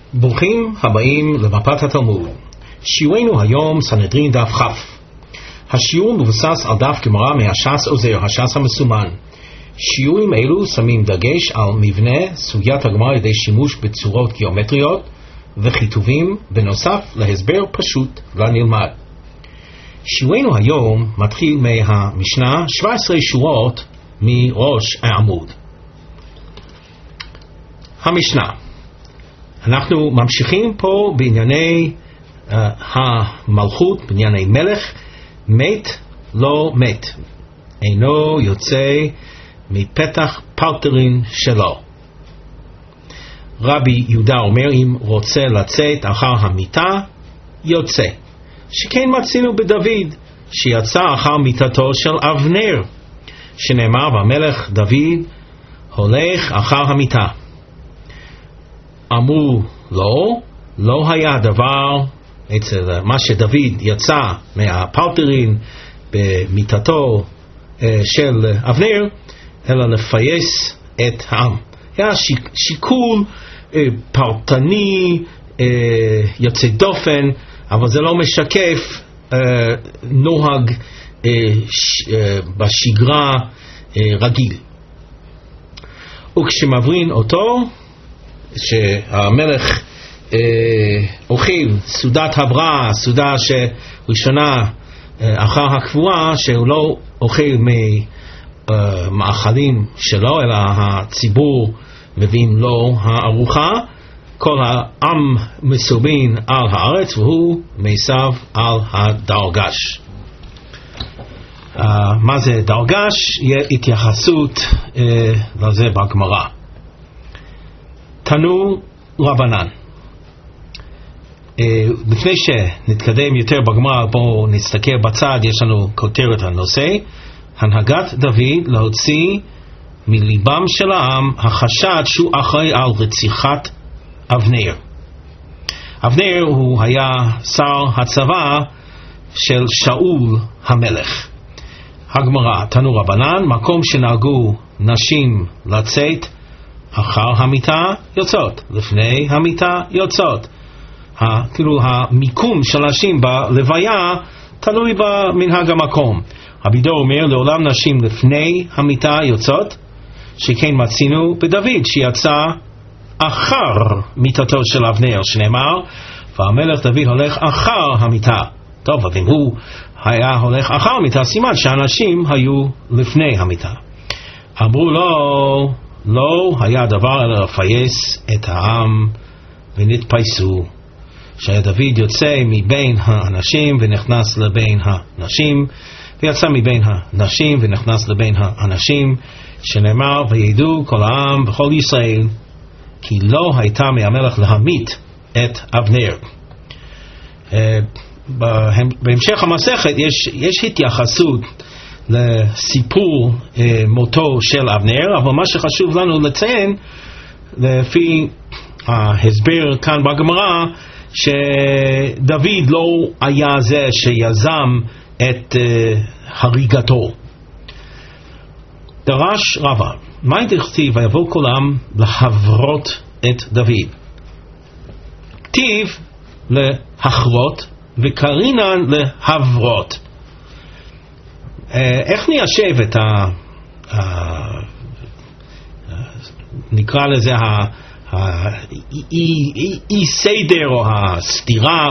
ברוכים הבאים למפת התלמוד. שיעורנו היום סנהדרין דף כ'. השיעור מבוסס על דף גמרא מהש"ס עוזר, הש"ס המסומן. שיעורים אלו שמים דגש על מבנה סוגיית הגמרא על ידי שימוש בצורות גיאומטריות וכיתובים, בנוסף להסבר פשוט לנלמד. שיעורנו היום מתחיל מהמשנה 17 שורות מראש העמוד. המשנה, אנחנו ממשיכים פה בענייני המלכות, בענייני מלך. מת לא מת, אינו יוצא מפתח פלטרין שלו. רבי יהודה אומר, אם רוצה לצאת אחר המיטה, יוצא. שכן מצינו בדוד שיצא אחר מיטתו של אבנר, שנאמר במלך דוד הולך אחר המיטה. אמרו לא היה דבר אצל מה שדוד יצא מהפלטרין במיטתו של אבנר, אלא לפייס את העם. היה שיקול פרטני יוצא דופן, אבל זה לא משקף נוהג בשגרה רגיל. וכשמברין אותו שהמלך אוכל סעודת הבראה, סעודה שראשונה אחר הקבועה, שהוא לא אוכל ממאכלים שלו, אלא הציבור מביאים לו הארוחה. כל העם מסובין על הארץ והוא מסב על הדרגש. מה זה דרגש? יהיה התייחסות לזה בגמרא. תנו רבנן. לפני שנתקדם יותר בגמרא, בואו נסתכל בצד. יש לנו כותרת הנושא: הנהגת דוד להוציא מליבם של העם החשד שהוא אחראי על רציחת אבנר. אבנר הוא היה שר הצבא של שאול המלך. הגמרא, תנו רבנן, מקום שנהגו נשים לצאת אחר המיטה יוצאות, לפני המיטה יוצאות. כאילו המיקום של נשים בלוויה תלוי במנהג המקום. רבי דור אומר, לעולם נשים לפני המיטה יוצאות, שכן מצינו בדוד שיצא אחר מיטתו של אבנר, שנאמר והמלך דוד הולך אחר המיטה. טוב, אבל אם הוא היה הולך אחר המיטה, סימן שהאנשים היו לפני המיטה. אמרו לו, לא היה דבר אלא לפייס את העם, ונתפייסו. שדוד יוצא מבין האנשים ונכנס לבין הנשים, ויצא מבין הנשים ונכנס לבין האנשים, שנאמר וידעו כל העם וכל ישראל כי לא הייתה מהמלך להמית את אבנר. בהמשך המסכת יש התייחסות לסיפור מותו של אבנר, אבל מה שחשוב לנו לציין לפי ההסבר כאן בגמרא, שדוד לא היה זה שיזם את הריגתו. דרש רבא, מה דכתיב ויבוא כל העם להברות את דוד? כתיב להחרות וקרינן להברות. איך ניישב את נקרא לזה אי סדר או הסתירה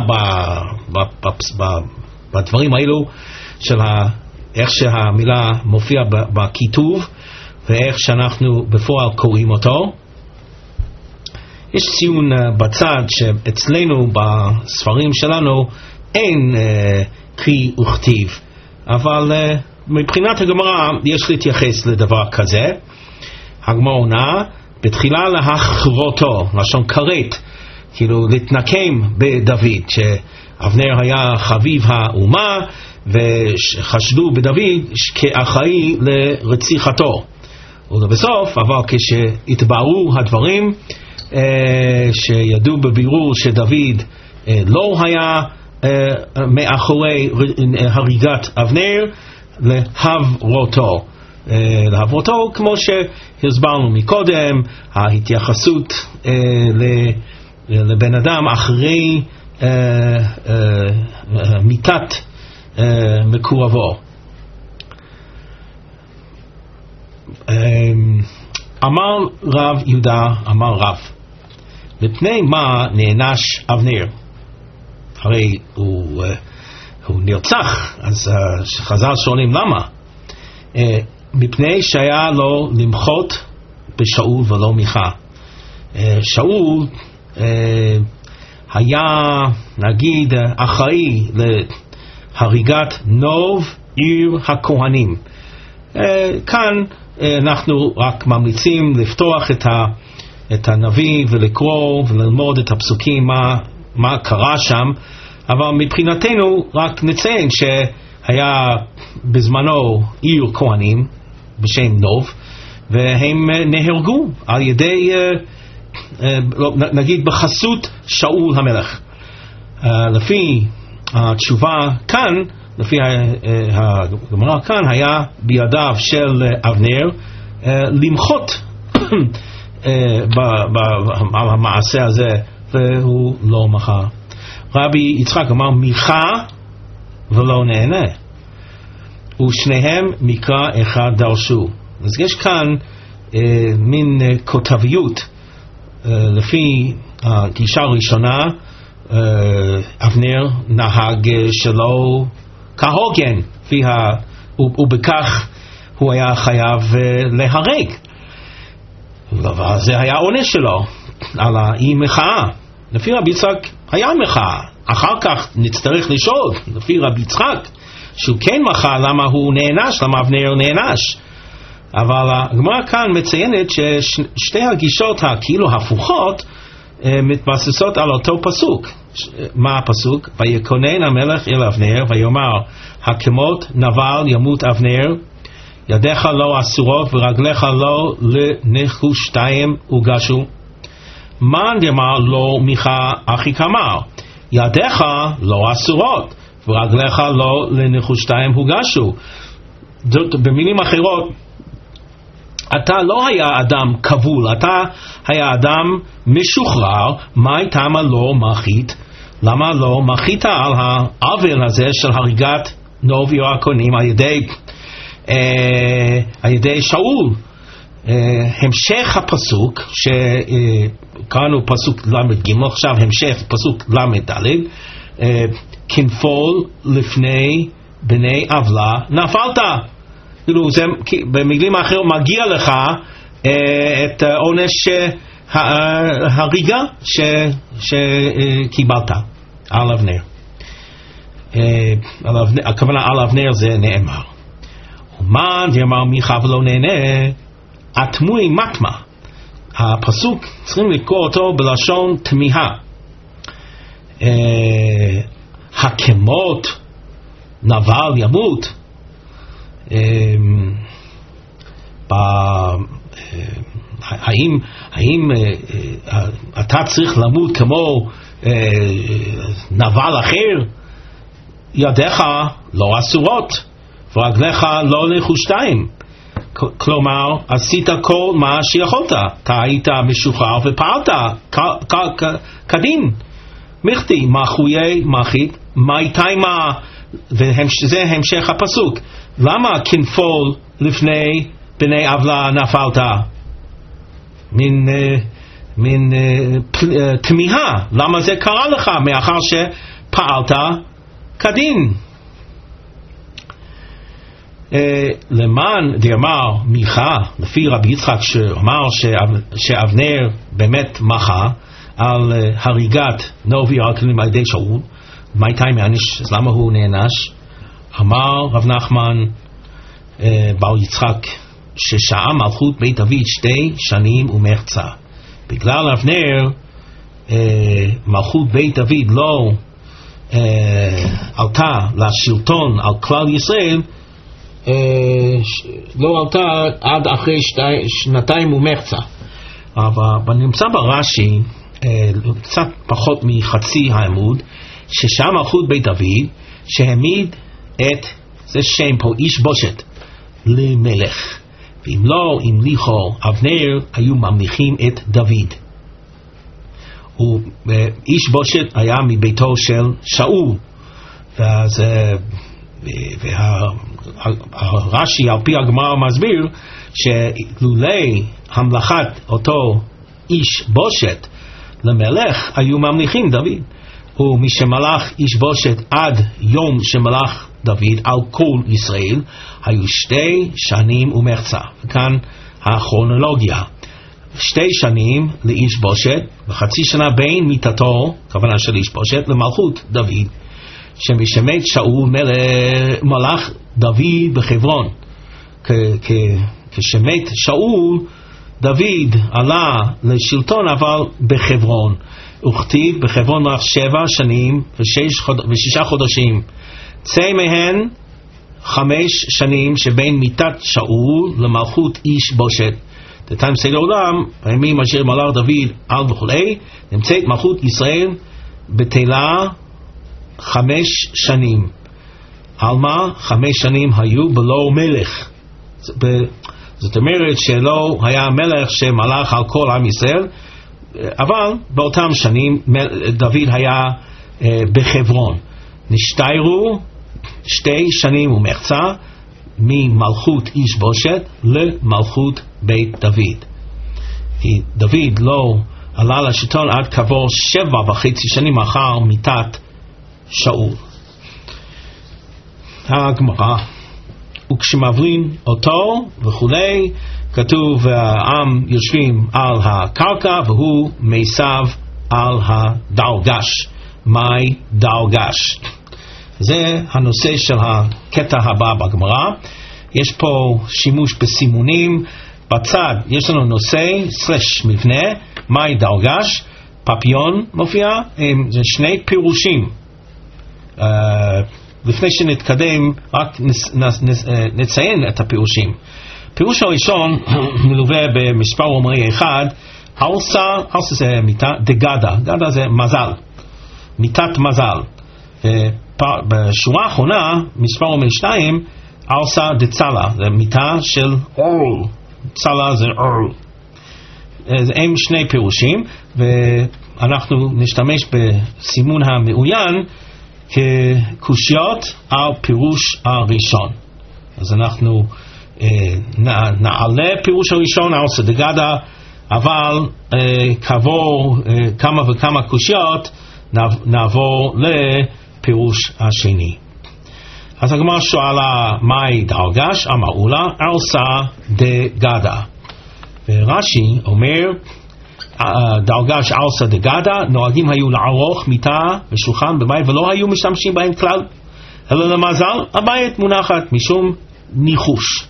בדברים האלו של איך שהמילה מופיע בכיתוב ואיך שאנחנו בפועל קוראים אותו. יש ציון בצד שאצלנו בספרים שלנו אין קרי וכתיב, אבל מבחינת הגמרא יש להתייחס לדבר כזה. הגמרא עונה בתחילה להחרותו, לשון כרת, כאילו להתנקם בדוד, שאבנר היה חביב האומה וחשדו בדוד כאחראי לרציחתו. ובסוף, אבל כשהתבררו הדברים, שידעו בבירור שדוד לא היה מאחורי הריגת אבנר, להברותו. כמו שהסברנו מקודם, ההתייחסות לבן אדם אחרי מיתת מקורבו. אמר רב יהודה, אמר רב, מפני מה נענש אבנר? הרי הוא נרצח, אז חז"ל שואלים למה? מפני שהיה לו למחות בשאול ולא מיכה. שאול היה, נגיד, אחראי להריגת נוב עיר הכהנים. כאן אנחנו רק ממליצים לפתוח את הנביא ולקרוא וללמוד את הפסוקים מה קרה שם, אבל מבחינתנו רק נציין שהיה בזמנו עיר כהנים בשם נוב, והם נהרגו על ידי, נגיד, בחסות שאול המלך. לפי התשובה כאן, לפי הגמרא כאן, היה בידיו של אבנר למחות במעשה הזה, והוא לא מחה. רבי יצחק אמר מיכה ולא נהנה, ושניהם מקרא אחד דרשו. אז יש כאן מין כותביות. לפי הגישה הראשונה, אבנר נהג שלא כהוגן, ובכך הוא היה חייב להרג, וזה היה עונש שלו על האי מחאה. לפי רבי יצחק היה מחאה. אחר כך נצטרך לשאול לפי רבי יצחק שהוא כן מחה, למה הוא נענש, למה אבנר נענש. אבל הגמרא כאן מציינת ששתי הגישות הכאילו הפוכות מתבססות על אותו פסוק. מה הפסוק? ויקונן המלך אל אבנר ויאמר, הקמות נבל ימות אבנר, ידיך לא אסורות ורגליך לא לנחושתיים הוגשו. מאן דאמר לו מיכה אחי כמר, ידיך לא אסורות ורגליך לא לנחושתיים הוגשו. במילים אחרות, אתה לא היה אדם כבול, אתה היה אדם משוחרר. מה טעם לא מחית? למה לא מחית על העוול הזה של הריגת נוב עיר הכהנים על ידי שאול? המשך הפסוק שקראנו פסוק למ"ג, עכשיו המשך פסוק למ"ד, כנפול לפני בני עוולה נפלת. כאילו זה במילים אחרות מגיע לך את עונש הריגה שקיבלת על אבנר. הכוונה על אבנר זה נאמר. ומאן דאמר מיכה ולא נהנה, אטמוי מטמא. הפסוק צריכים לקרוא אותו בלשון תמיהה. הקמות נבל ימות, האם אתה צריך למות כמו נבל אחר? ידיך לא אסורות ורגליך לא לחושתיים. כלומר, עשית כל מה שיכולת, אתה היית משוחרר ופעלת כדין. מכתי מחויי מחית מאיתי מה, וזה המשך הפסוק. למה כנפול לפני בני עוולה נפלת? מין תמיהה, למה זה קרה לך? מאחר שפעלת כדין. למען דאמר מיכה, לפי רבי יצחק שאמר שאבנר באמת מחה על הריגת נוב עיר הכהנים על ידי שאול, מה הייתה מעניש? אז למה הוא נענש? אמר רב נחמן בר יצחק ששעה מלכות בית דוד 2 שנים ומחצה. בגלל אבנר מלכות בית דוד לא עלתה לשלטון על כלל ישראל, לא עלתה עד אחרי 2 ומחצה. אבל נמצא ברש"י קצת פחות מחצי העמוד, ששם מלכות בית דוד שהעמיד את, זה שם פה, איש בושת למלך, ואם לא המליכו אבנר היו ממליכים את דוד. איש בושת היה מביתו של שאול, ואז והרש"י על פי הגמרא מסביר שלולי המלכת אותו איש בושת למלך היו ממליכים דוד, ומי שמלך איש בושת עד יום שמלך דוד על כל ישראל היו 2 שנים ומחצה. וכאן הכרונולוגיה: 2 שנים לאיש בושת וחצי שנה בין מיתתו, כוונה של איש בושת, למלכות דוד, שמשמת שאול מלך דוד בחברון. כשמת שאול, דוד עלה לשלטון אבל בחברון, וכתיב בחברון מלך 7 שנים ו6 חודשים, צא מהן 5 שנים שבין מיתת שאול למלכות איש בושת. דתיים סדר עולם, הימים אשר מלך דוד על וכולי, נמצאת מלכות ישראל בתלה 5 שנים. על מה? 5 שנים היו בלא מלך. זאת אומרת שלא היה מלך שמלך על כל עם ישראל, אבל באותם שנים דוד היה בחברון. נשתיירו 2 שנים ומחצה ממלכות איש בושת למלכות בית דוד. כי דוד לא עלה לשלטון עד כעבור 7.5 שנים אחר מיתת שאול. הגמרא, וכשמעברים אותו וכולי, כתוב העם יושבים על הקרקע והוא מסב על הדרגש. מי דרגש? זה הנושא של הקטע הבא בגמרא. יש פה שימוש בסימונים. בצד יש לנו נושא סלש מבנה, מי דרגש, פפיון מופיע, זה 2 פירושים. לפני שנתקדם רק נציין את הפירושים. פירוש הראשון מלווה במספר אומרי אחד, אלסה זה מיטה דגדה, גדה זה מזל, מיטת מזל. בשורה האחרונה מספר אומרי 2, אלסה דצלה, זה מיטה של אורל, צלה זה אורל. הם 2 פירושים, ואנחנו נשתמש בסימון המעוין כקושיות על פירוש הראשון. אז אנחנו נעלה פירוש הראשון על סדגדה, אבל כעבור כמה וכמה קושיות נעבור לפירוש השני. אז הגמרא שואלה מהי דרגש? אמרו לה אלסה דגדה. ורש"י אומר דרגש אלסה דגדה, נוהגים היו לערוך מיטה ושולחן בבית ולא היו משתמשים בהם כלל, אלא למזל הבית מונחת משום ניחוש.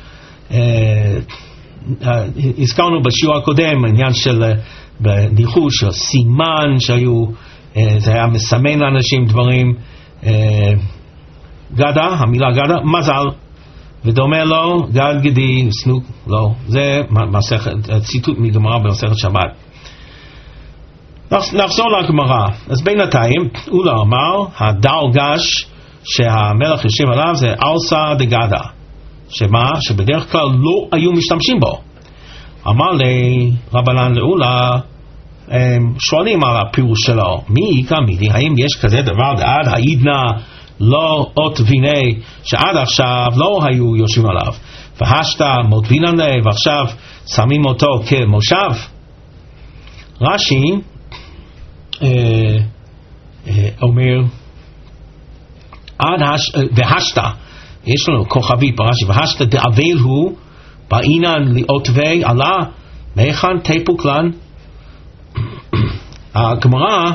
הזכרנו בשיעור הקודם עניין של ניחוש, סימן שהיו, זה היה מסמן לאנשים דברים. גדה, המילה גדה, מזל, ודומה לו גד גדי סנוק לא. זה ציטוט מגמרא במסכת שבת. נחזור לגמרא. אז בינתיים אולה אמר הדרגש שהמלך יושב עליו זה אלסה דגדה, שמה? שבדרך כלל לא היו משתמשים בו. אמר לי רבנן לאולה, שואלים על הפירוש שלו, מי כמידי, האם יש כזה דבר דעד העידנה לא אות ויני שעד עכשיו לא היו יושבים עליו, והשתה מוטבינן לב ועכשיו שמים אותו כמושב? רש"י אומר והשתה, יש לנו כוכבית ברש"י, והשתה דאבל הוא באינן לאותווי עלה מהיכן תפוקלן. הגמרא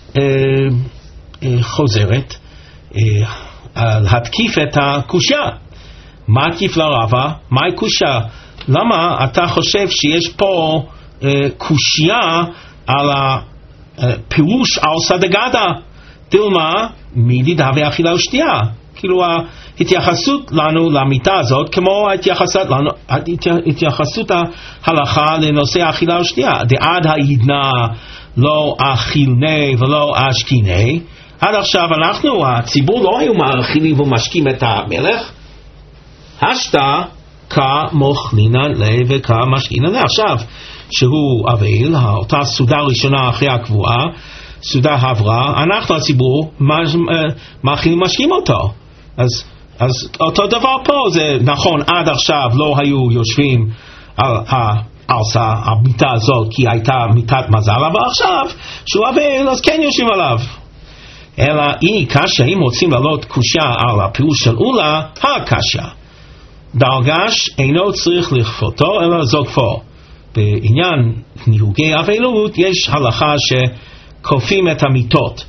חוזרת להתקיף את הקושיה. מה תקיף לרבה? מהי קושיה? למה אתה חושב שיש פה קושיה על הפירוש על סדגדה? דילמה מידי דהווה אכילה ושתייה. כאילו ההתייחסות לנו למיטה הזאת כמו התייחסות ההלכה לנושא אכילה ושתייה. דעד העידנה לא אכילני ולא אשכיני. עד עכשיו אנחנו, הציבור לא היו מאכילים ומשקים את המלך. השתה כמוכלינן ליה וכמשכינן ליה. עכשיו שהוא אבל, אותה סעודה ראשונה אחרי הקבועה, סעודה עברה, אנחנו הציבור משקים אותו. אז אותו דבר פה, זה נכון, עד עכשיו לא היו יושבים על המיטה הזאת כי הייתה מיטת מזל, אבל עכשיו שהוא אבל אז כן יושבים עליו. אלא קשה, אם רוצים לעלות קושה על הפירוש של אולה, הקשה דרגש אינו צריך לכפותו אלא זוקפו. בעניין ניהוגי אבלות יש הלכה שכופים את המיטות,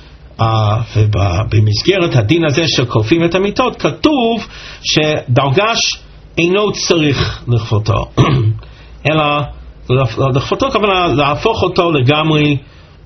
ובמסגרת הדין הזה שכופים את המיטות כתוב שדרגש אינו צריך לכפותו אלא לכפותו כוונה להפוך אותו לגמרי,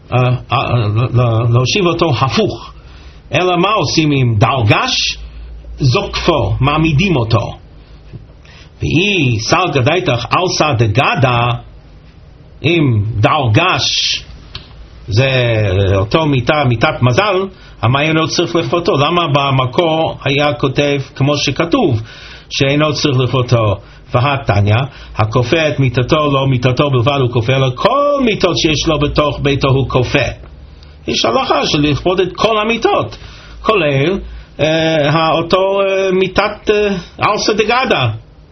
להושיב אותו הפוך. אלא מה עושים עם דרגש? זוקפו, מעמידים אותו. ואי סלגא דייתך אלסא דגדא, אם דרגש זה אותו מיטת מזל, המעיין לא צריך לכפותו. למה במקור היה כותב כמו שכתוב שאינו צריך לכפותו? והתניא, הכופה את מיטתו לא מיטתו בלבד הוא כופה, אלא כל מיטות שיש לו בתוך ביתו הוא כופה. יש הלכה של לכפות את כל המיטות, כולל אותו מיטת אלסא דגדא.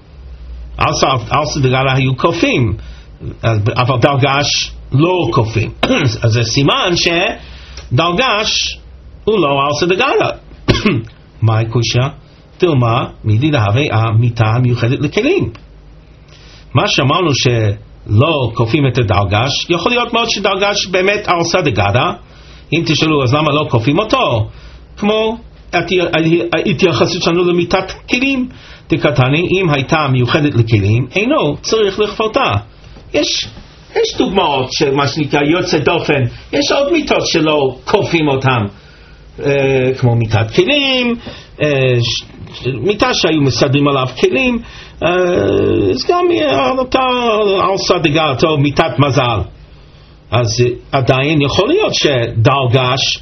אלסא דגדא היו כופים, אבל דרגש לא כופים. אז זה סימן שדרגש הוא לא אלסא דגדא. מה הקושה? תלמה מידי דהווה המיטה המיוחדת לכלים. מה שאמרנו שלא כופים את הדרגש, יכול להיות מאוד שדרגש באמת אלסא דגדא. אם תשאלו אז למה לא כופים אותו? כמו התייחסות שלנו למיטת כלים, דקתני אם הייתה מיוחדת לכלים אינו צריך לכפותה. יש דוגמאות של מה שנקרא יוצא דופן. יש עוד מיטות שלא כופים אותם, כמו מיטת כלים, מיטה שהיו מסדרים עליו כלים, אז גם אותה אלסא דגדא, מיטת מזל. אז עדיין יכול להיות שדרגש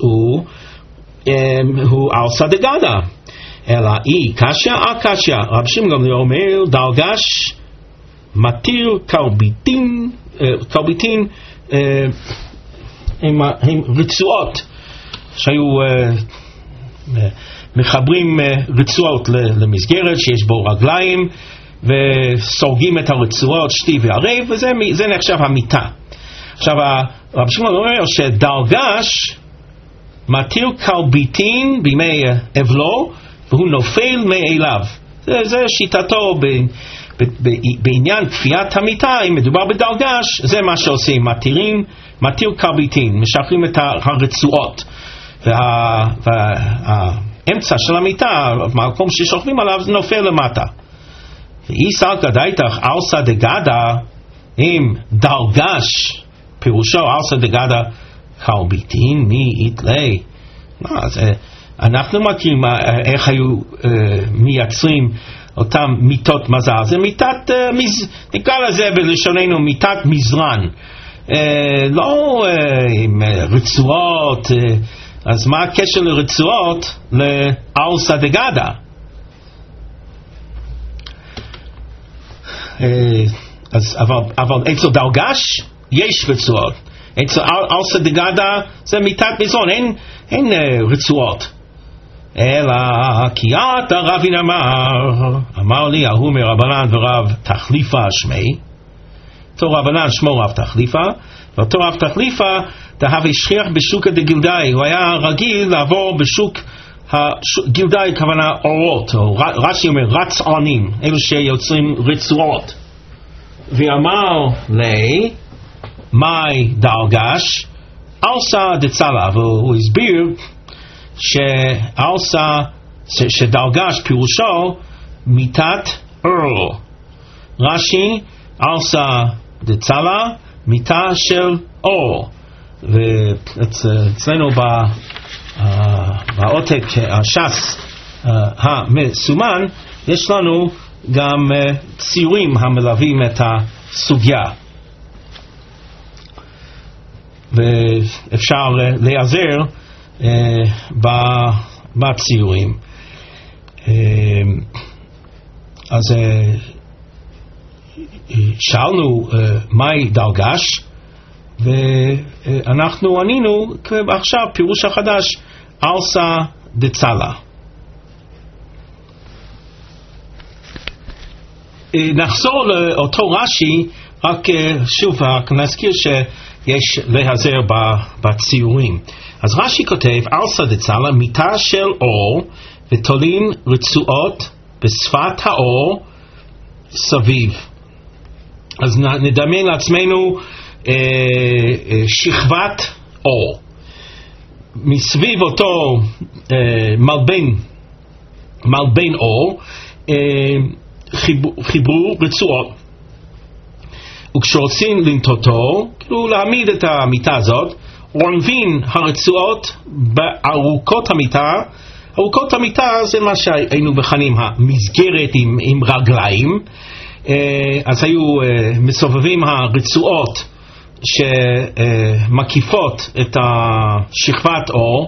הוא אלסא דגדא. אלא קשה קשה. רב שמעון גמליאל אומר דרגש מתיר קלביטין עם רצועות שהיו מחברים רצועות למסגרת שיש בו רגליים וסורגים את הרצועות שתי וערב, וזה נחשב המיטה. עכשיו רב שמעון אומר שדרגש מתיר קלביטין בימי אבלו והוא נופל מאליו. זה שיטתו בעניין כפיית המיטה. אם מדובר בדרגש, זה מה שעושים, מתיר קלביטין, משחררים את הרצועות, והאמצע של המיטה, במקום ששוכבים עליו, זה נופל למטה. ואי סלגא דייתך אלסא דגדא, אם דרגש פירושו אלסא דגדא קלביטין מי יתלי. אנחנו מכירים איך היו מייצרים אותם מיטות מזל. זה מיטת, נקרא לזה בלשוננו מיטת מזרן, לא עם רצועות. אז מה הקשר לרצועות לאלסא דגדא? אבל אצל דרגש יש רצועות. אצל אלסא דגדא זה מיטת מזרן, אין רצועות. אלא כי אתה רבין אמר לי ההוא מרבנן ורב תחליפה שמי. אותו רבנן שמו רב תחליפה, ואותו רב תחליפה דהווה שכיח בשוק דגילדאי. הוא היה רגיל לעבור בשוק גילדאי, כוונה אורות, או רש"י אומר רצענים, אלו שיוצרים רצועות. ואמר לי מאי דרגש אלסא דצלא, והוא הסביר שדרגש פירושו מיטת אור. רש"י אלסא דצלא מיטה של אור. ואצלנו בעותק הש"ס המסומן יש לנו גם ציורים המלווים את הסוגיה, ואפשר להיעזר בציורים. אז שאלנו מהי דרגש, ואנחנו ענינו עכשיו פירוש החדש, ארסא דצלה. נחזור לאותו רש"י, רק שוב נזכיר שיש להיעזר בציורים. אז רש"י כותב, ארסא דצלה, מיטה של אור ותולים רצועות בשפת האור סביב. אז נדמיין לעצמנו שכבת אור. מסביב אותו מלבן אור חיברו רצועות. וכשרוצים לנטותו, כאילו להעמיד את המיטה הזאת, עורבים הרצועות בארוכות המיטה. ארוכות המיטה זה מה שהיינו מכנים המסגרת עם רגליים. אז היו מסובבים הרצועות שמקיפות את השכבת אור,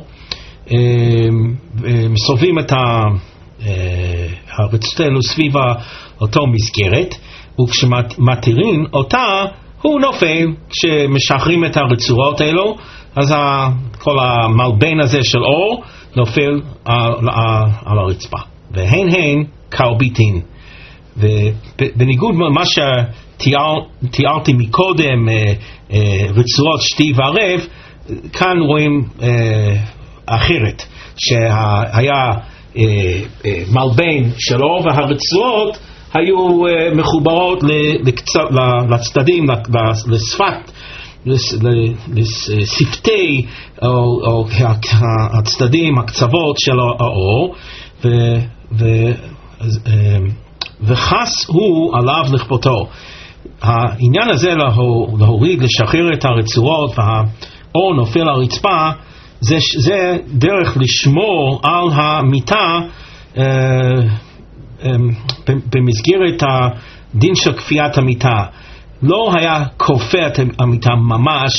מסובבים את הרצועות האלו סביב אותו מסגרת, וכשמתירים אותה הוא נופל. כשמשחררים את הרצועות האלו, אז כל המלבן הזה של אור נופל על הרצפה, והן קרביטין. ובניגוד למה שתיארתי מקודם, רצועות שתי וערב, כאן רואים אחרת, שהיה מלבן של אור והרצועות היו מחוברות לצדדים, לשפת, לשפתי או הצדדים, הקצוות של האור, וחס הוא עליו לכפותו. העניין הזה להוריד, לשחרר את הרצועות והאור נופל על הרצפה, זה דרך לשמור על המיטה במסגרת הדין של כפיית המיטה. לא היה כופה את המיטה ממש,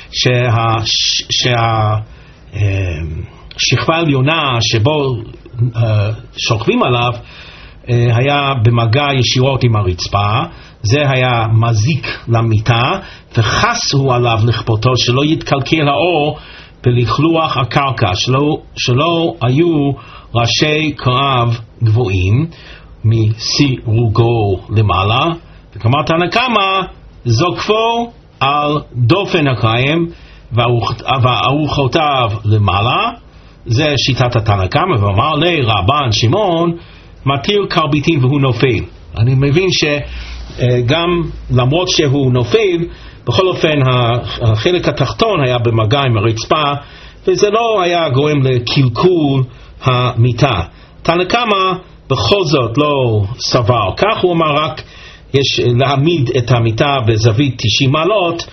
שהשכבה העליונה שבו שוכבים עליו היה במגע ישירות עם הרצפה. זה היה מזיק למיטה, וחס הוא עליו לכפותו שלא יתקלקל האור בלכלוך הקרקע, שלא היו ראשי קרב גבוהים מסירוגו למעלה. וכמה תנא קמא זוקפו על דופן הקריים וארוכותיו למעלה. זה שיטת התנא קמא. ואמר לי רבן שמעון, מתיר קרביטין והוא נופל. אני מבין שגם למרות שהוא נופל, בכל אופן החלק התחתון היה במגע עם הרצפה, וזה לא היה גורם לקלקול המיטה. תנא קמא בכל זאת לא סבר כך, הוא אמר רק יש להעמיד את המיטה בזווית 90 מעלות,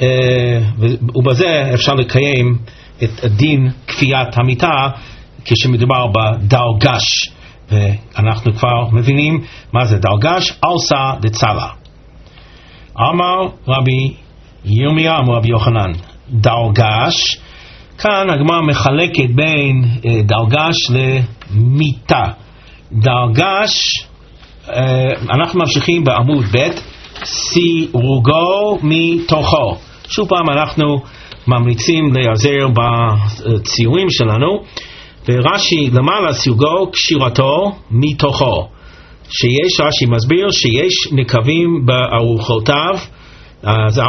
ובזה אפשר לקיים את דין כפיית המיטה כשמדובר בדרגש. ואנחנו כבר מבינים מה זה דרגש, ארסא דצלה. אמר רבי ירמיה, אמר רבי יוחנן, דרגש, כאן הגמרא מחלקת בין דרגש למיטה. דרגש, אנחנו ממשיכים בעמוד ב', סירוגו מתוכו. שוב פעם אנחנו ממליצים להיעזר בציורים שלנו. ורש"י למעלה, סירוגו קשירתו מתוכו, שיש, רש"י מסביר שיש נקבים בארוכותיו, זה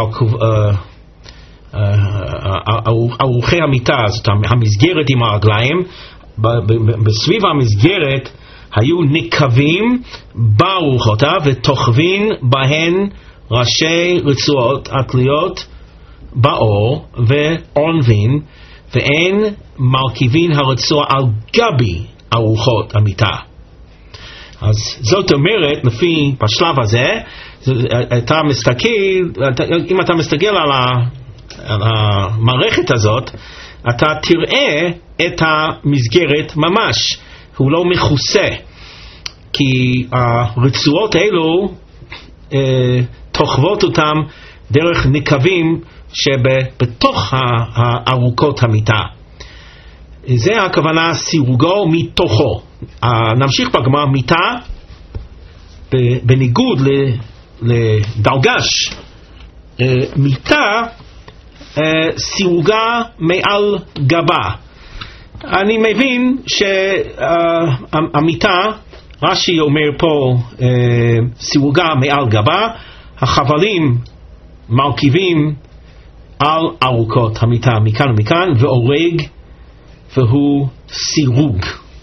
ארוכי המיטה, זאת המסגרת עם הרגליים, בסביב המסגרת היו נקבים בארוכותיו ותוכבין בהן ראשי רצועות התלויות באור ועונבין, ואין מרכיבין הרצוע על גבי ארוחות המיטה. אז זאת אומרת, לפי בשלב הזה, אתה מסתכל, אם אתה מסתכל על המערכת הזאת, אתה תראה את המסגרת ממש, הוא לא מכוסה, כי הרצועות האלו תוכבות אותם דרך נקבים שבתוך הארוכות המיטה. זה הכוונה סירוגו מתוכו. נמשיך בגמרא, מיטה בניגוד לדרגש מיטה סירוגה מעל גבה. אני מבין שהמיטה, רש"י אומר פה סירוגה מעל גבה, החבלים מרכיבים על ארוכות המיטה מכאן ומכאן, ואורג והוא סירוג.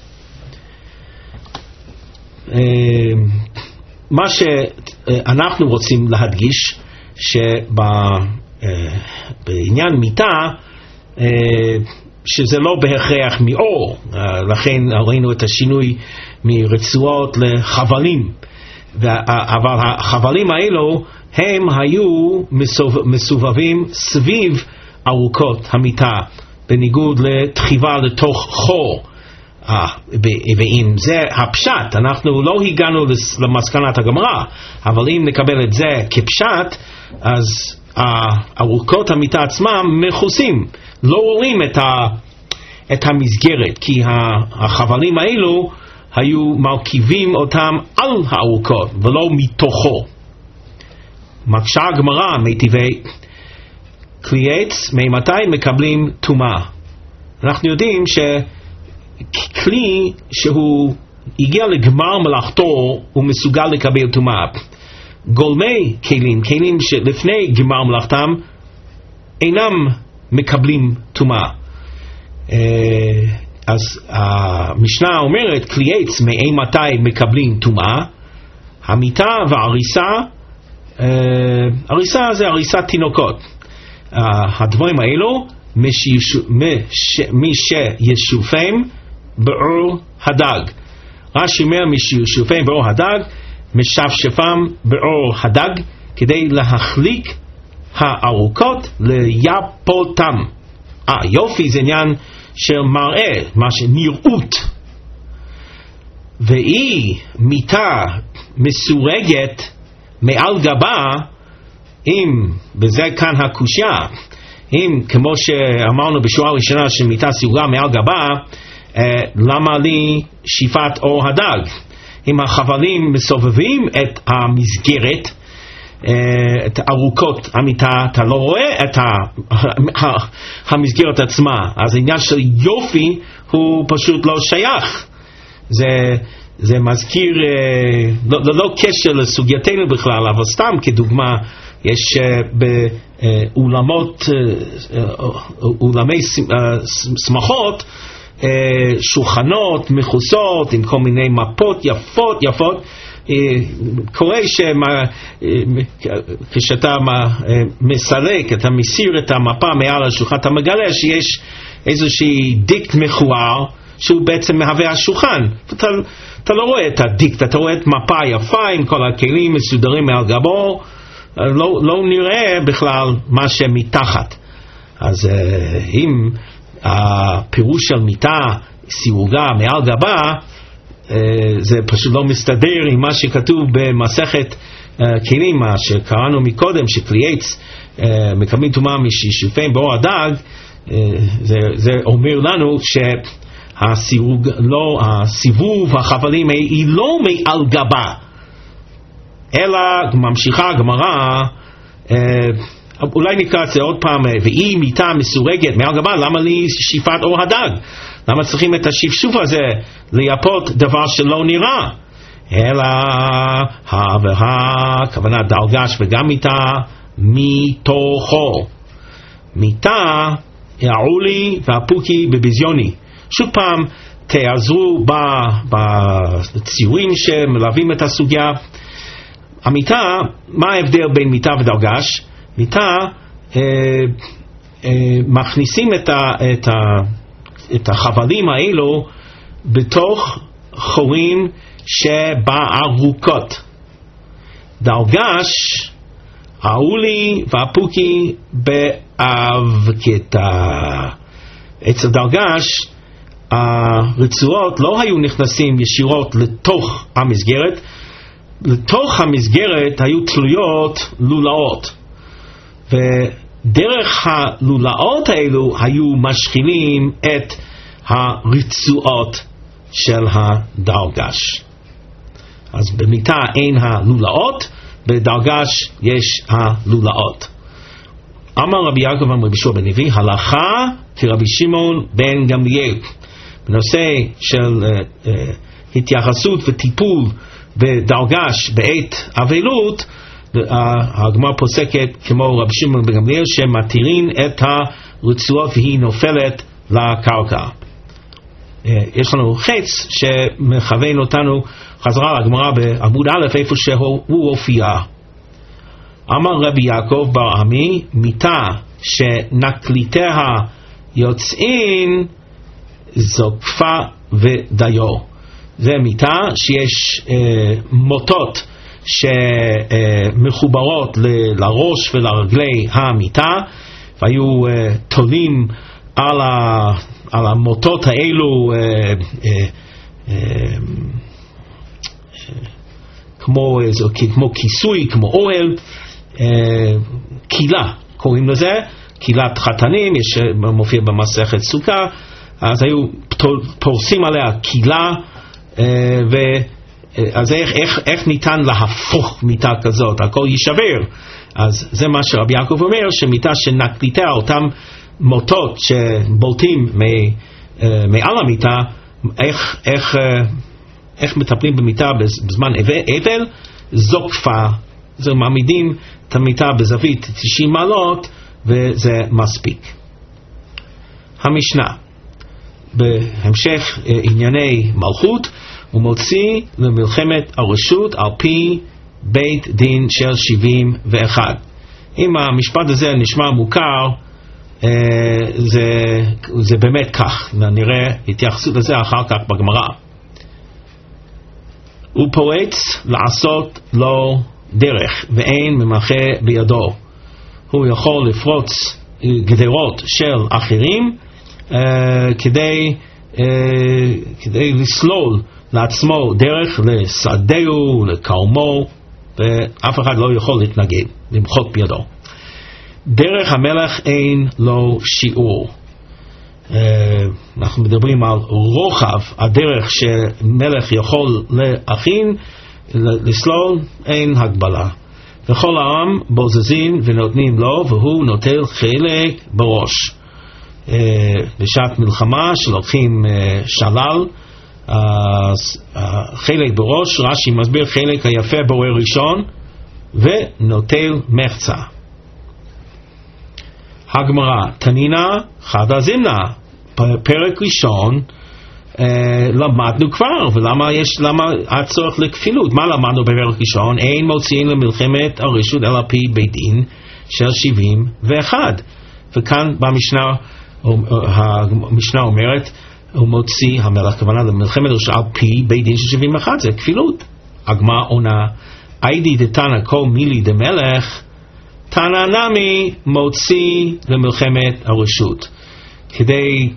מה שאנחנו רוצים להדגיש שבעניין מיטה שזה לא בהכרח מאור, לכן ראינו את השינוי מרצועות לחבלים, אבל החבלים האלו הם היו מסובבים סביב ארוכות המיטה, בניגוד לתחיבה לתוך חור. ואם זה הפשט, אנחנו לא הגענו למסקנת הגמרא, אבל אם נקבל את זה כפשט, אז ארוכות המיטה עצמם מכוסים, לא רואים את המסגרת, כי החבלים האלו היו מרכיבים אותם על הארוכות ולא מתוכו. מקשה הגמרא מיטיבי כלי עץ, ממתי מקבלים טומאה? אנחנו יודעים שכלי שהוא הגיע לגמר מלאכתו הוא מסוגל לקבל טומאה. גולמי כלים, כלים שלפני גמר מלאכתם, אינם מקבלים טומאה. אז המשנה אומרת כלי עץ מתי מקבלים טומאה? המיטה והעריסה, עריסה זה עריסת תינוקות. הדברים האלו מי שישופם באור הדג. רש"י אומר מי שישופם באור הדג, משפשפם באור הדג, כדי להחליק הארוכות ליפותם. יופי זה עניין של מראה, מה שנראות. והיא מיטה מסורגת מעל גבה, אם, וזה כאן הקושיה, אם כמו שאמרנו בשורה הראשונה שמיטה סירוגה מעל גבה, למה לי שפעת אור הדג? אם החבלים מסובבים את המסגרת, את ארוכות המיטה, אתה לא רואה את המסגרת עצמה, אז העניין של יופי הוא פשוט לא שייך. זה מזכיר, לא קשר לסוגייתנו בכלל, אבל סתם כדוגמה, יש באולמי שמחות שולחנות מכוסות עם כל מיני מפות יפות. קורה כשאתה מסלק, אתה מסיר את המפה מעל השולחן, אתה מגלה שיש איזושהי דיקט מכוער שהוא בעצם מהווה השולחן. אתה לא רואה את הדיקט, אתה רואה את מפה יפה עם כל הכלים מסודרים מעל גבו, לא נראה בכלל מה שמתחת. אז אם הפירוש של מיטה סירוגה מעל גבה, זה פשוט לא מסתדר עם מה שכתוב במסכת כלים, מה שקראנו מקודם, שכלי עץ מקבלים טומאה משישופים באור הדג. זה אומר לנו הסיבוב החבלים היא לא מעל גבה, אלא ממשיכה הגמרא, אולי נקרא את זה עוד פעם, והיא מיטה מסורגת מעל גבה, למה לי שפעת אור הדג? למה צריכים את השפשוף הזה לייפות דבר שלא נראה? אלא כוונה דרגש וגם מיטה מתוכו. מיטה העולי והפוקי בביזיוני. שוב פעם תעזרו בציורים שמלווים את הסוגיה. המיטה, מה ההבדל בין מיטה ודרגש? מיטה מכניסים את החבלים האלו בתוך חורים שבארוכות. דרגש, העולי והפוקי באבקתה. אצל דרגש הרצועות לא היו נכנסים ישירות לתוך המסגרת, לתוך המסגרת היו תלויות לולאות, ודרך הלולאות האלו היו משחילים את הרצועות של הדרגש. אז במיטה אין הלולאות, בדרגש יש הלולאות. אמר רבי יעקב אמר רבי יהושע בן לוי, הלכה כרבי שמעון בן גמליאל. בנושא של התייחסות וטיפול בדרגש בעת אבלות, הגמרא פוסקת כמו רבי שמעון בן גמליאל שמתירים את הרצועות והיא נופלת לקרקע. יש לנו חץ שמכוון אותנו חזרה לגמרא בעמוד א' איפה שהוא הופיע. אמר רבי יעקב בר עמי, מיתה שנקליטיה יוצאין זוקפה ודיו. זה מיתה שיש מוטות שמחוברות לראש ולרגלי המיטה, והיו תולים על המוטות האלו כמו כיסוי, כמו אוהל, קילה קוראים לזה, קילת חתנים, מופיע במסכת סוכה. אז היו פורסים עליה קילה, אז איך ניתן להפוך מיטה כזאת? הכל יישבר. אז זה מה שרבי יעקב אומר, שמיטה שנקליטה אותם מוטות שבולטים מעל המיטה, איך מטפלים במיטה בזמן אבל? זוקפה. זה מעמידים את המיטה בזווית 90 מעלות וזה מספיק. המשנה בהמשך ענייני מלכות, הוא מוציא למלחמת הרשות על פי בית דין של 71. אם המשפט הזה נשמע מוכר, זה באמת כך, נראה התייחסות לזה אחר כך בגמרא. הוא פורץ לעשות לו דרך ואין ממחה בידו. הוא יכול לפרוץ גדרות של אחרים כדי לסלול לעצמו דרך לשדהו, לקרמו, ואף אחד לא יכול להתנגד, למחות בידו. דרך המלך אין לו שיעור. אנחנו מדברים על רוחב הדרך שמלך יכול להכין, לסלול, אין הגבלה. וכל העם בוזזים ונותנים לו, והוא נוטל חלק בראש. בשעת מלחמה שלוקחים שלל, חלק בראש, רש"י מסביר חלק היפה בורא ראשון ונוטל מחצה. הגמרא תנינה חדה זימנה, פרק ראשון למדנו כבר, ולמה הצורך לכפילות? מה למדנו בפרק ראשון? אין מוציאים למלחמת הרשות אלא פי בית דין של 71. וכאן המשנה אומרת הוא מוציא המלך, כוונה למלחמת הרשות על פי בית דין של 71, זה כפילות. הגמרא עונה, איידי דתנא כל מילי דמלך, תנא נמי מוציא למלחמת הרשות. כדי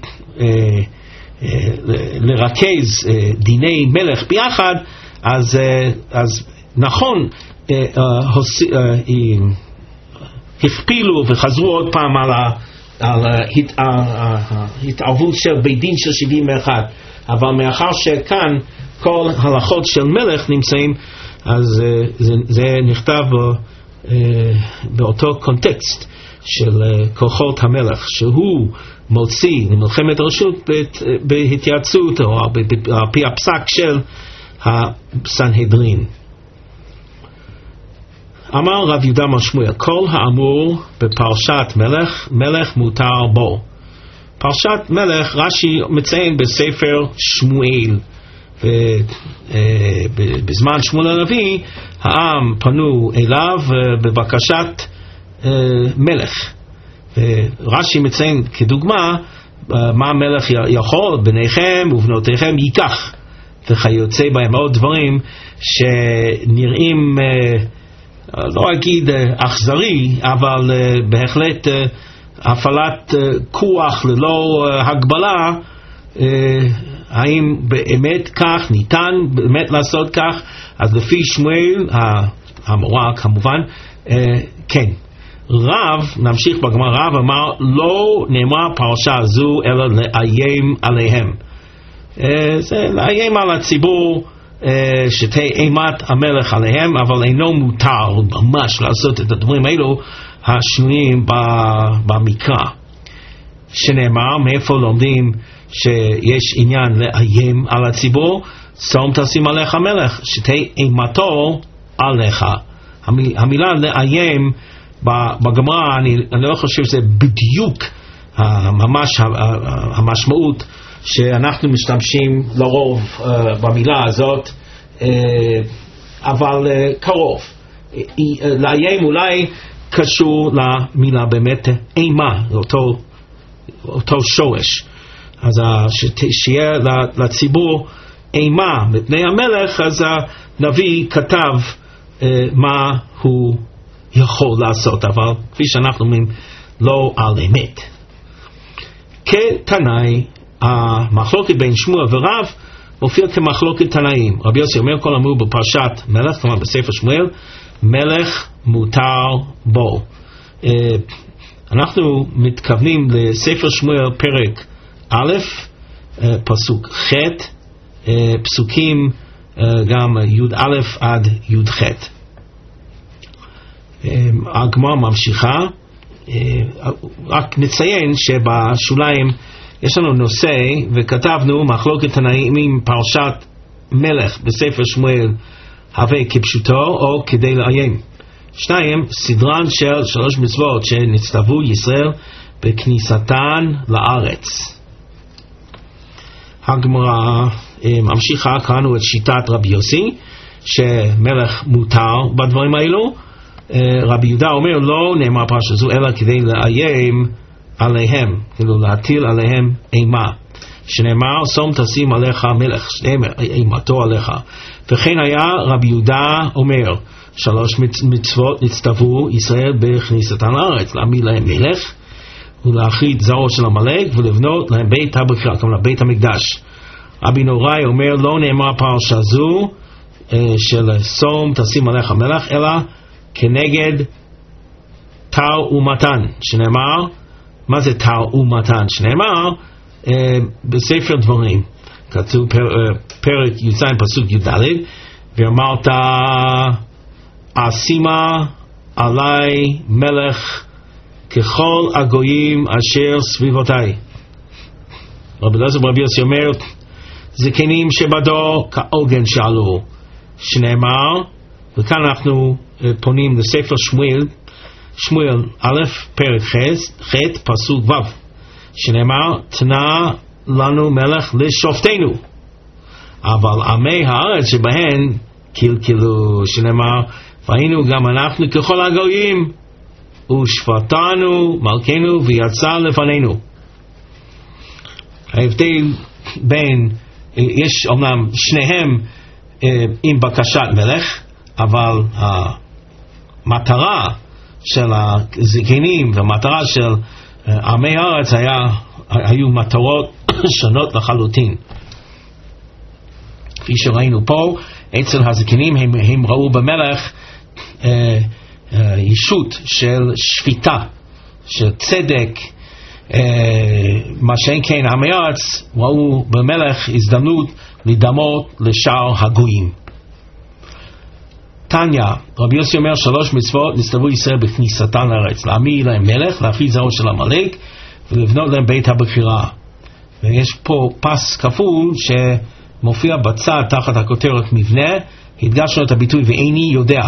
לרכז דיני מלך ביחד, אז נכון הכפילו וחזרו עוד פעם על ההתערבות של בית דין של 71, אבל מאחר שכאן כל הלכות של מלך נמצאים, אז זה נכתב באותו קונטקסט של כוחות המלך, שהוא מוציא למלחמת הרשות בהתייעצות או על פי הפסק של הסנהדרין. אמר רב יהודה בר שמואל, כל האמור בפרשת מלך מותר בו. פרשת מלך רש"י מציין בספר שמואל, ובזמן שמואל הנביא העם פנו אליו בבקשת מלך. רש"י מציין כדוגמה מה המלך יכול, בניכם ובנותיכם ייקח, וכיוצא בהם עוד דברים שנראים לא אגיד אכזרי, אבל בהחלט הפעלת כוח ללא הגבלה. האם באמת כך ניתן באמת לעשות כך? אז לפי שמואל המורה כמובן כן. רב, נמשיך בגמרא, רב אמר לא נאמר פרשה זו אלא לאיים עליהם. זה לאיים על הציבור שתהיה אימת המלך עליהם, אבל אינו מותר ממש לעשות את הדברים האלו השנויים במקרא. שנאמר, מאיפה לומדים שיש עניין לאיים על הציבור? שום תשים עליך מלך, שתהיה אימתו עליך. המילה לאיים בגמרא, אני לא חושב שזה בדיוק ממש המשמעות שאנחנו משתמשים לרוב במילה הזאת, אבל קרוב. לאיים אולי קשור למילה באמת אימה, אותו שורש. אז שיהיה לציבור אימה מפני המלך, אז הנביא כתב מה הוא יכול לעשות, אבל כפי שאנחנו אומרים, לא על אמת. כתנאי, המחלוקת בין שמואל ורב מופיע כמחלוקת תנאים. רבי יוסי אומר, כל אמרו בפרשת מלך, כלומר בספר שמואל, מלך מותר בו. אנחנו מתכוונים לספר שמואל פרק א', פסוק ח', פסוקים גם י' עד י' ח'. הגמרא ממשיכה, רק נציין שבשוליים יש לנו נושא, וכתבנו מחלוקת תנאים עם פרשת מלך בספר שמואל הווה כפשוטו או כדי לאיים. 2. סדרן של 3 מצוות שנצטוו ישראל בכניסתן לארץ. הגמרא ממשיכה, קראנו את שיטת רבי יוסי שמלך מותר בדברים האלו. רבי יהודה אומר לא נאמר פרשה זו אלא כדי לאיים עליהם, כאילו להטיל עליהם אימה, שנאמר שום תשים עליך מלך, אימתו עליך. וכן היה רבי יהודה אומר 3 מצוות נצטוו ישראל בכניסתן לארץ, להעמיד להם מלך ולהכריד זרעו של עמלק ולבנות להם בית הבחירה, כלומר בית המקדש. רבי נוראי אומר לא נאמר פרשה זו של שום תשים עליך מלך אלא כנגד תר ומתן, שנאמר, מה זה תר ומתן? שנאמר בספר דברים, כתוב פרק י"ז פסוק י"ד, ואמרת אשימה עלי מלך ככל הגויים אשר סביבותיי. רבי אלעזר ברבי יוסי אומר זקנים שבדור כעוגן שאלו, שנאמר, וכאן אנחנו פונים לספר שמואל א' פרק ח' פסוק ו', שנאמר תנה לנו מלך לשופטנו, אבל עמי הארץ שבהן קלקלו, שנאמר והיינו גם אנחנו ככל הגויים ושפטנו מלכנו ויצא לפנינו. ההבדל בין, יש אומנם שניהם עם בקשת מלך, אבל המטרה של הזקנים והמטרה של עמי הארץ היו מטרות שונות לחלוטין. כפי שראינו פה, אצל הזקנים הם ראו במלך ישות של שפיטה, של צדק, מה שאין כן עמי הארץ ראו במלך הזדמנות לדמות לשאר הגויים. תניא, רבי יוסי אומר 3 מצוות נצטוו ישראל בכניסתן לארץ, להעמיד להם מלך, להכריד זרעו של עמלק ולבנות להם בית הבחירה. ויש פה פס כפול שמופיע בצד תחת הכותרת מבנה, הדגשנו את הביטוי ואיני יודע,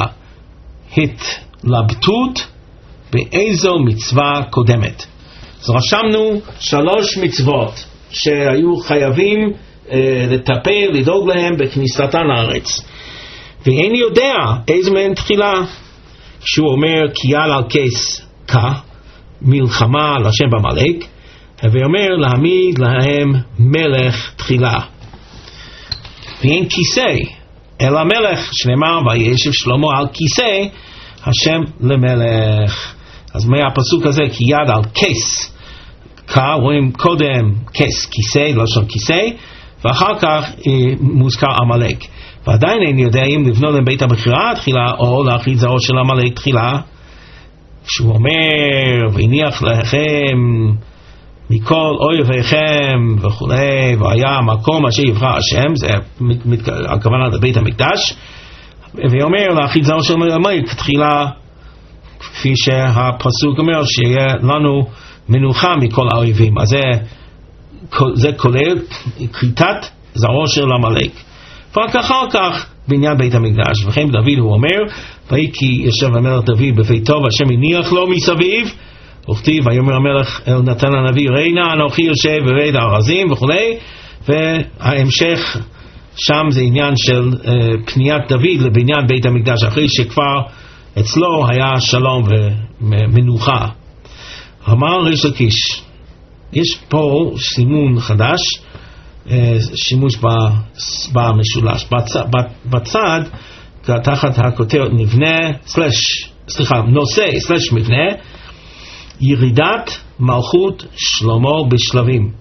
התלבטות באיזו מצווה קודמת. אז רשמנו 3 מצוות שהיו חייבים לטפל, לדאוג להם בכניסתן לארץ, ואין יודע איזה מהן תחילה. כשהוא אומר קייל על כס מלחמה על השם בעמלק, ואומר להעמיד להם מלך תחילה, ואין כיסא אלא מלך, שנאמר וישב שלמה על כיסא השם למלך. אז מהפסוק הזה קייל על כס רואים קודם כס, כיסא, לא שם כיסא, ואחר כך מוזכר עמלק. ועדיין אין יודע אם לבנות להם בית הבחירה תחילה או להכריד זרעו של עמלק תחילה. כשהוא אומר והניח לכם מכל אויביכם וכולי, והיה מקום אשר יברא השם, זה הכוונה לבית המקדש, ואומר לאחיזתו של עמלק תחילה, כפי שהפסוק אומר, שיהיה לנו מנוחה מכל האויבים. אז זה כולל כריתת זרעו של עמלק. ורק אחר כך בעניין בית המקדש. וכן דוד הוא אומר, ויהי כי ישב המלך דוד בביתו והשם הניח לו מסביב, וכתיב ויאמר המלך אל נתן הנביא, ראינה אנוכי יושב בבית הארזים וכולי. וההמשך שם זה עניין של פניית דוד לבניין בית המקדש, אחרי שכבר אצלו היה שלום ומנוחה. אמר ריש לקיש, יש פה סימון חדש, שימוש במשולש בצד, תחת הכותרת מבנה נושא סלש מבנה, ירידת מלכות שלמה בשלבים.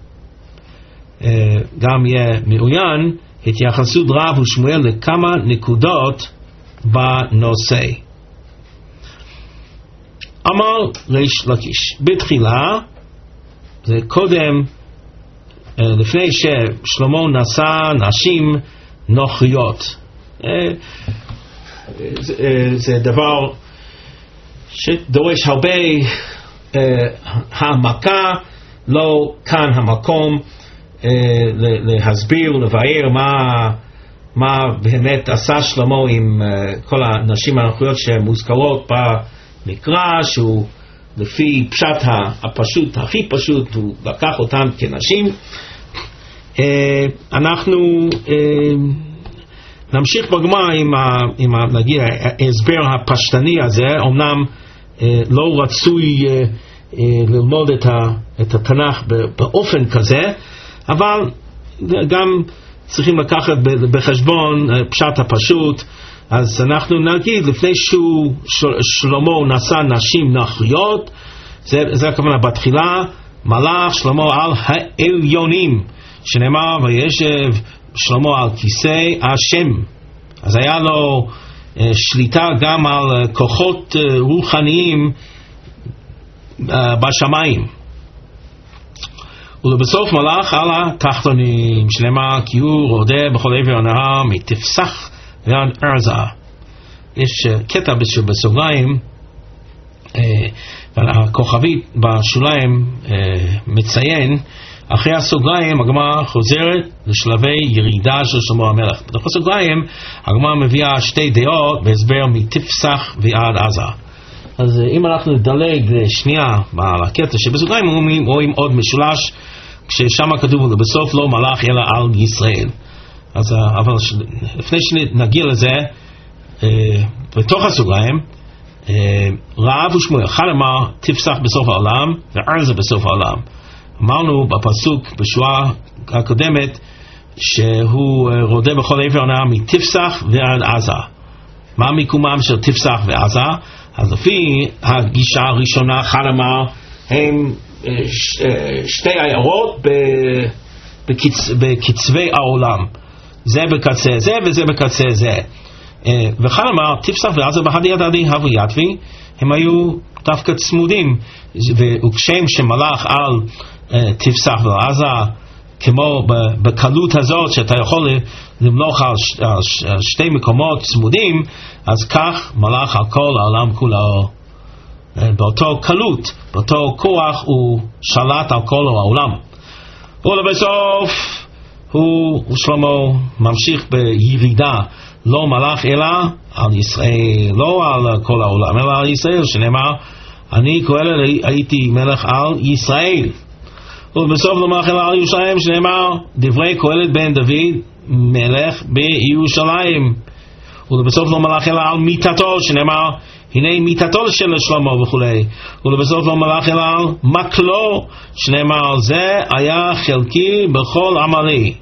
גם יהיה מעוין התייחסות רב ושמואל לכמה נקודות בנושא. אמר ריש לקיש, בתחילה, זה קודם, לפני ששלמה נשא נשים נוכריות. זה דבר שדורש הרבה העמקה, לא כאן המקום להסביר ולבאר מה באמת עשה שלמה עם כל הנשים הנוכריות שמוזכרות במקרא, שהוא לפי פשט הפשוט, הכי פשוט, הוא לקח אותם כנשים. אנחנו נמשיך בגמרא עם נגיד ההסבר הפשטני הזה. אמנם לא רצוי ללמוד את התנ"ך באופן כזה, אבל גם צריכים לקחת בחשבון פשט הפשוט. אז אנחנו נגיד, לפני שלמה נשא נשים נוכריות, זה הכוונה בתחילה, מלך שלמה על העליונים, שנאמר וישב שלמה על כיסא השם. אז היה לו שליטה גם על כוחות רוחניים בשמיים. ולבסוף מלך על התחתונים, שנאמר כי הוא רודה בכל עבר הנהר מתפסח ועד ארזה. יש קטע בסוגריים, הכוכבית בשוליים מציין, אחרי הסוגריים הגמרא חוזרת לשלבי ירידה של שלמה המלך. בתוך הסוגריים הגמרא מביאה שתי דעות בהסבר מתפסח ועד עזה. אז אם אנחנו נדלג שנייה על הקטע שבסוגריים רואים עוד משולש, כששם כתוב בסוף לא מלך אלא על ישראל. אז אבל לפני שנגיע לזה, בתוך הסוגריים רב ושמואל, אחד אמר תפסח בסוף העולם וארזה בסוף העולם. אמרנו בפסוק בשורה הקודמת שהוא רודה בכל עבר הנהר מתפסח ועד עזה. מה מיקומם של תפסח ועזה? אז לפי הגישה הראשונה, אחד אמר הם שתי עיירות בקצווי העולם, זה בקצה זה וזה בקצה זה. ואחד אמר תפסח ועזה בהדי הדדי הבו יתבי, הם היו דווקא צמודים. וכשם שמלך על תפסח ועזה כמו בקלות הזאת שאתה יכול למלוך על שתי מקומות צמודים, אז כך מלך על כל העולם כולו באותו קלות, באותו כוח הוא שלט על כל העולם. ולבסוף שלמה ממשיך בירידה, לא מלך אלא על ישראל, לא על כל העולם אלא על ישראל, שנאמר אני קהלת הייתי מלך על ישראל. ובסוף לא מלך אלא על ירושלים, שנאמר דברי קהלת בן דוד מלך בירושלים. ולבסוף לא מלך אלא על מיתתו, שנאמר הנה מיתתו של שלמה וכולי. ולבסוף לא מלך אלא על מקלו, שנאמר זה היה חלקי בכל עמלי.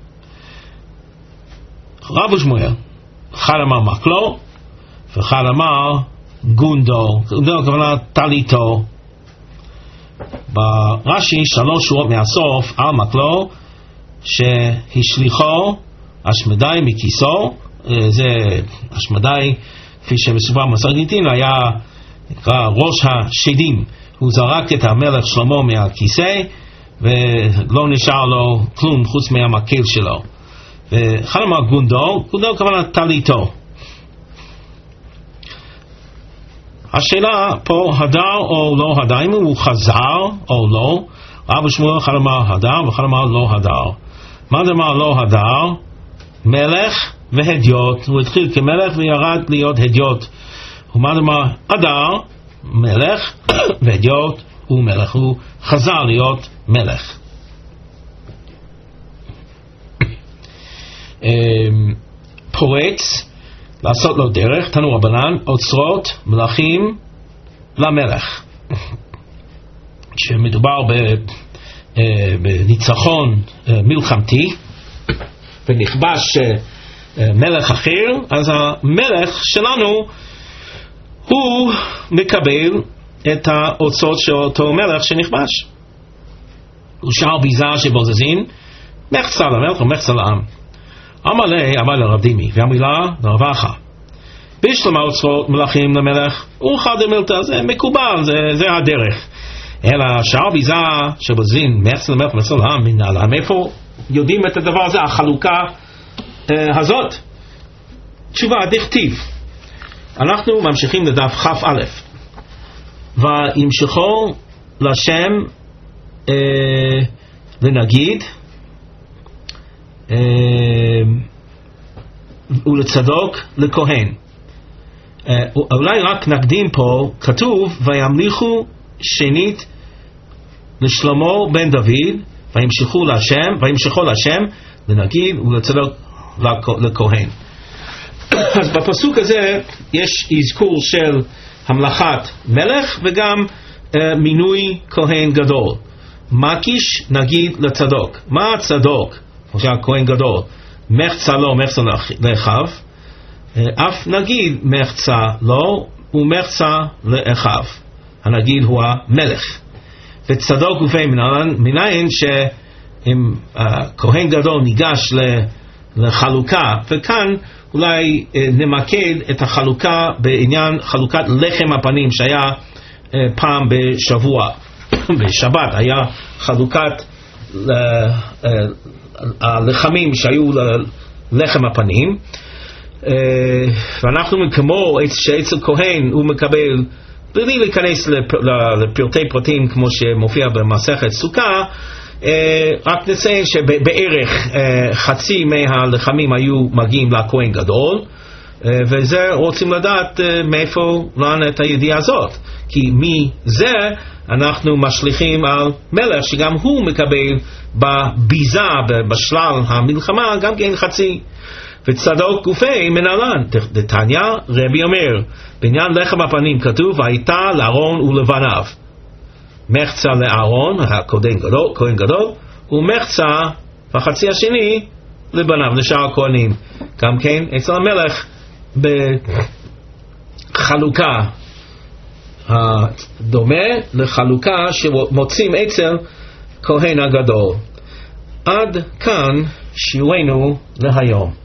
רב ושמואל, אחד אמר מקלו ואחד אמר גונדו, גונדו כוונה טליתו. ברש"י 3 שורות מהסוף על מקלו שהשליחו אשמדי מכיסו, זה אשמדי כפי שמסופר במסכת גיטין היה נקרא ראש השדים. הוא זרק את המלך שלמה מהכיסא ולא נשאר לו כלום חוץ מהמקל שלו. ואחד אמר גונדו כוונה טליתו. השאלה פה הדר או לא הדר, אם הוא חזר או לא. רב שמואל אחד אמר הדר ואחד אמר לא הדר. מה אמר לא הדר? מלך והדיוט. הוא התחיל כמלך וירד להיות הדיוט. ומה אמר הדר? מלך והדיוט הוא מלך. הוא חזר להיות מלך. פורץ, לעשות לו דרך, תנו רבנן, אוצרות מלכים למלך. שמדובר בניצחון מלחמתי ונכבש מלך אחר, אז המלך שלנו הוא מקבל את האוצרות של אותו מלך שנכבש. ושאר ביזה שבוזזין מחצה למלך ומחצה לעם. אמר לרב דימי והמילה לרבחה בשלמה אוצרות מלכים למלך וחד מלתה, זה מקובל, זה הדרך. אלא שאר ביזה שבוזזין מחצה למלך ומחצה לעם מנהלה, מאיפה יודעים את הדבר הזה, החלוקה הזאת? תשובה דכתיב. אנחנו ממשיכים לדף כף א', וימשכו לשם לנגיד ולצדוק לכהן. אולי רק נקדים פה, כתוב וימליכו שנית לשלמה בן דוד וימשכו לשם לנגיד ולצדוק לכהן. אז בפסוק הזה יש אזכור של המלכת מלך וגם מינוי כהן גדול. מקיש נגיד לצדוק. מה הצדוק? או שהכהן גדול מחצה לו מחצה לאחיו, אף נגיד מחצה לו ומחצה לאחיו. הנגיד הוא המלך. וצדוק גופי מנין שאם הכהן גדול ניגש לחלוקה, וכאן אולי נמקד את החלוקה בעניין חלוקת לחם הפנים שהיה פעם בשבוע. בשבת היה חלוקת הלחמים שהיו לחם הפנים, ואנחנו כמו שאצל כהן הוא מקבל, בלי להיכנס לפרטי פרטים כמו שמופיע במסכת סוכה, רק נציין שבערך חצי מהלחמים היו מגיעים לכהן גדול, וזה רוצים לדעת מאיפה לנו את הידיעה הזאת, כי מזה אנחנו משליכים על מלך שגם הוא מקבל בביזה בשלל המלחמה גם כן חצי. וצדוק גופי מנהלן, דתניא רבי אומר בעניין לחם הפנים כתוב והייתה לאהרון ולבניו, מחצה לאהרון הכהן גדול ומחצה בחצי השני לבניו לשאר הכהנים. גם כן אצל המלך בחלוקה דומה לחלוקה שמוצאים אצל כהן הגדול. עד כאן שיעורנו להיום.